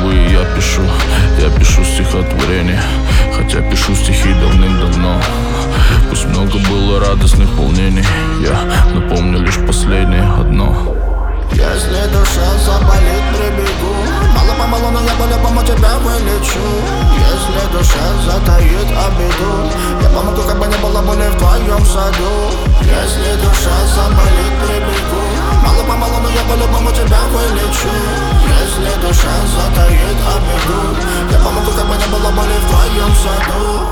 впервые я пишу стихотворение, хотя пишу стихи давным-давно. Пусть много было радостных волнений, я напомню лишь последнее одно. Если душа заболит, прибегу. Мало-помалу, но я по-любому тебя вылечу. Если душа затаит обиду, я помогу, как бы не было боли в твоем саду. Если душа заболит, прибегу. Мало-помалу, но я по-любому тебя вылечу. Если душа затаит обиду, я помогу, как бы не было боли в твоем саду.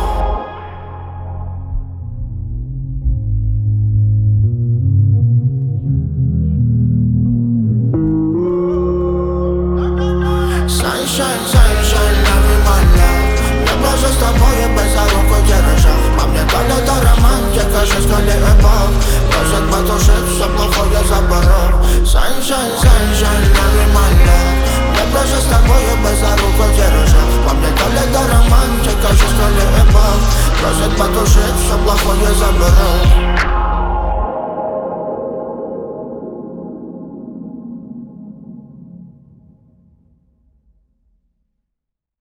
Sunshine, love my love. Я просто с тобой без за руку держал. По мне то ли это романтика, жизнь коли эпох. Просят потушить все плохое заборов. Sunshine, love my love. Я просто с тобой без за руку держал. По мне то ли это романтика, жизнь коли эпох. Просят потушить все плохое заборов.